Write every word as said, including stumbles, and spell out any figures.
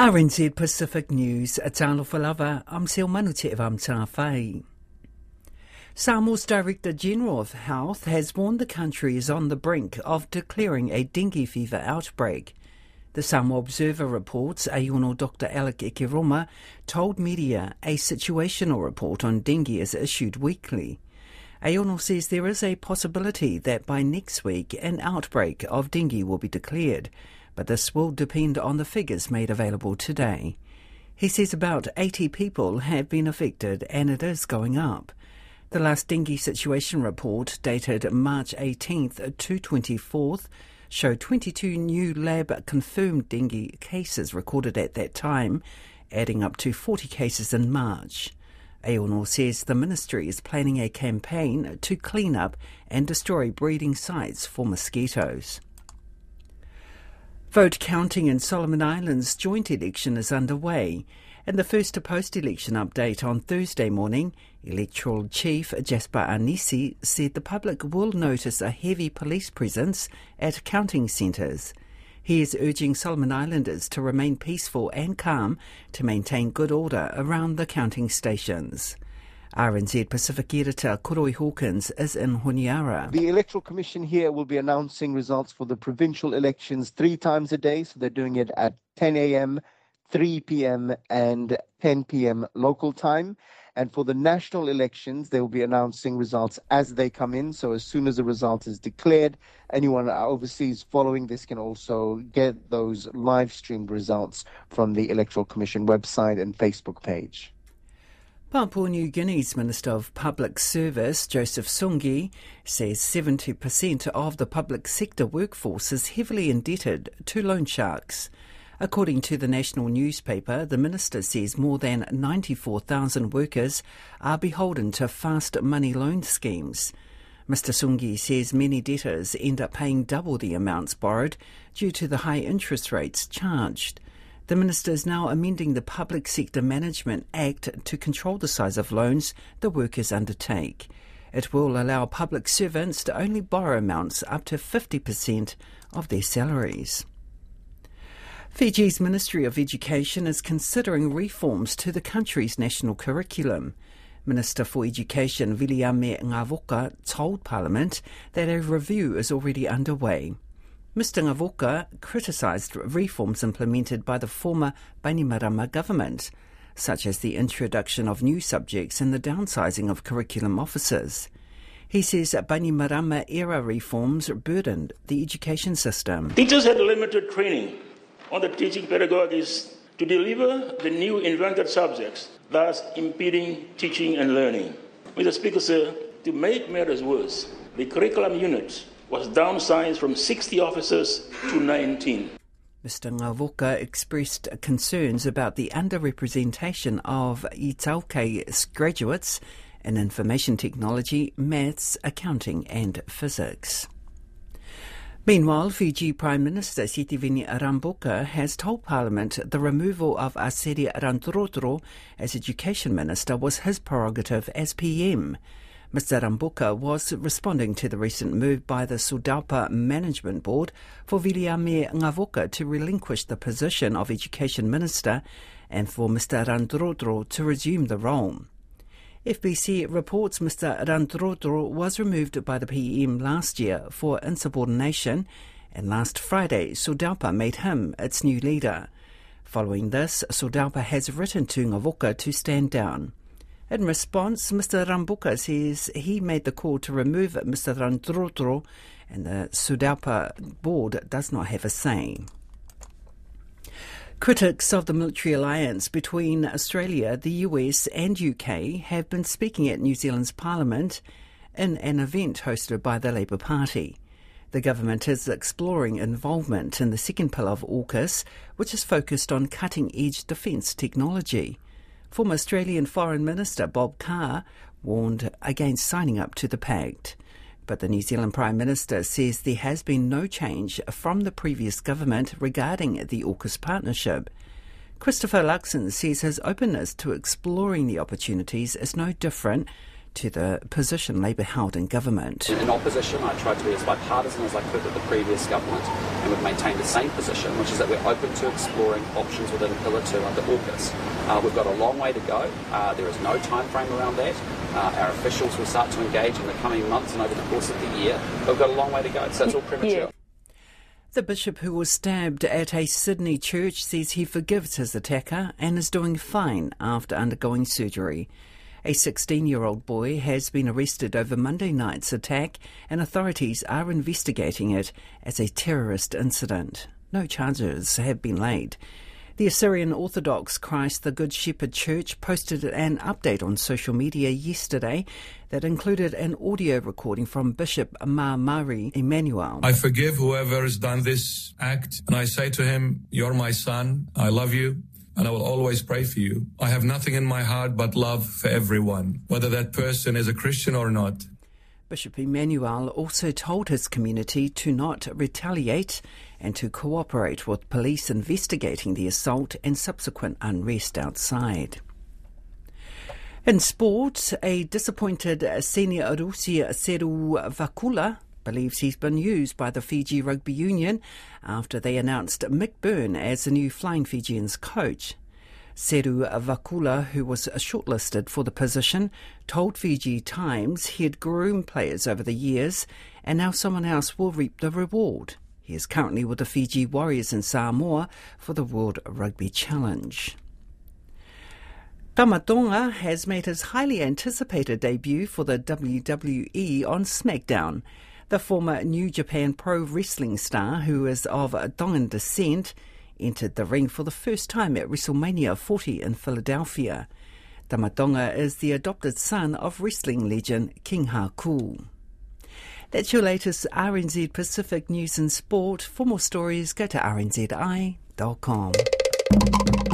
R N Z Pacific News, a talofa lava, am Sil Manu te evam tā whai. Samoa's Director General of Health has warned the country is on the brink of declaring a dengue fever outbreak. The Samoa Observer reports Aiono Doctor Alec Ikiroma told media a situational report on dengue is issued weekly. Aiono says there is a possibility that by next week an outbreak of dengue will be declared, but this will depend on the figures made available today. He says about eighty people have been affected and it is going up. The last dengue situation report, dated March eighteenth to twenty-fourth, showed twenty-two new lab-confirmed dengue cases recorded at that time, adding up to forty cases in March. Aiono says the ministry is planning a campaign to clean up and destroy breeding sites for mosquitoes. Vote counting in Solomon Islands joint election is underway, and the first post-election update on Thursday morning, Electoral Chief Jasper Anisi said the public will notice a heavy police presence at counting centres. He is urging Solomon Islanders to remain peaceful and calm to maintain good order around the counting stations. R N Z Pacific editor Koroi Hawkins is in Honiara. The Electoral Commission here will be announcing results for the provincial elections three times a day, so they're doing it at ten a.m., three p.m. and ten p.m. local time. And for the national elections, they will be announcing results as they come in. So as soon as the result is declared, anyone overseas following this can also get those live-streamed results from the Electoral Commission website and Facebook page. Papua New Guinea's Minister of Public Service, Joseph Sungi, says seventy percent of the public sector workforce is heavily indebted to loan sharks. According to the national newspaper, the minister says more than ninety-four thousand workers are beholden to fast money loan schemes. Mister Sungi says many debtors end up paying double the amounts borrowed due to the high interest rates charged. The minister is now amending the Public Sector Management Act to control the size of loans the workers undertake. It will allow public servants to only borrow amounts up to fifty percent of their salaries. Fiji's Ministry of Education is considering reforms to the country's national curriculum. Minister for Education Viliame Ngavoka told Parliament that a review is already underway. Mister Ngavoka criticised reforms implemented by the former Bainimarama government, such as the introduction of new subjects and the downsizing of curriculum officers. He says Bainimarama-era reforms burdened the education system. Teachers had limited training on the teaching pedagogies to deliver the new invented subjects, thus impeding teaching and learning. Mister Speaker, sir, to make matters worse, the curriculum unit was downsized from sixty officers to nineteen. Mister Ngavoka expressed concerns about the underrepresentation of Itauke graduates in information technology, maths, accounting and physics. Meanwhile, Fiji Prime Minister Sitiveni Rabuka has told Parliament the removal of Aseri Randurotoro as Education Minister was his prerogative as P M. Mister Rabuka was responding to the recent move by the Sudaupa Management Board for Viliame Ngavoka to relinquish the position of Education Minister and for Mister Randurotoro to resume the role. F B C reports Mister Randurotoro was removed by the P M last year for insubordination, and last Friday Sudaupa made him its new leader. Following this, Sudaupa has written to Ngavoka to stand down. In response, Mister Rabuka says he made the call to remove Mister Randurotoro and the Sudaupa board does not have a say. Critics of the military alliance between Australia, the U S and U K have been speaking at New Zealand's Parliament in an event hosted by the Labour Party. The government is exploring involvement in the second pillar of AUKUS, which is focused on cutting-edge defence technology. Former Australian Foreign Minister Bob Carr warned against signing up to the pact. But the New Zealand Prime Minister says there has been no change from the previous government regarding the AUKUS partnership. Christopher Luxon says his openness to exploring the opportunities is no different to the position Labour held in government. In opposition, I tried to be as bipartisan as I could with the previous government, and we've maintained the same position, which is that we're open to exploring options within Pillar two under AUKUS. Uh, we've got a long way to go. Uh, there is no time frame around that. Uh, our officials will start to engage in the coming months and over the course of the year, but we've got a long way to go, so it's all premature. Yeah. The bishop who was stabbed at a Sydney church says he forgives his attacker and is doing fine after undergoing surgery. A sixteen-year-old boy has been arrested over Monday night's attack, and authorities are investigating it as a terrorist incident. No charges have been laid. The Assyrian Orthodox Christ the Good Shepherd Church posted an update on social media yesterday that included an audio recording from Bishop Ma Mari Emmanuel. I forgive whoever has done this act, and I say to him, you're my son, I love you, and I will always pray for you. I have nothing in my heart but love for everyone, whether that person is a Christian or not. Bishop Emmanuel also told his community to not retaliate and to cooperate with police investigating the assault and subsequent unrest outside. In sport, a disappointed senior Arusi Seru Vakula believes he's been used by the Fiji Rugby Union after they announced Mick Byrne as the new Flying Fijians coach. Seru Vakula, who was shortlisted for the position, told Fiji Times he had groomed players over the years and now someone else will reap the reward. He is currently with the Fiji Warriors in Samoa for the World Rugby Challenge. Tamatonga has made his highly anticipated debut for the W W E on SmackDown. The former New Japan Pro Wrestling star, who is of Tongan descent, entered the ring for the first time at WrestleMania forty in Philadelphia. Tamatonga is the adopted son of wrestling legend King Haku. That's your latest R N Z Pacific news and sport. For more stories, go to r n z i dot com.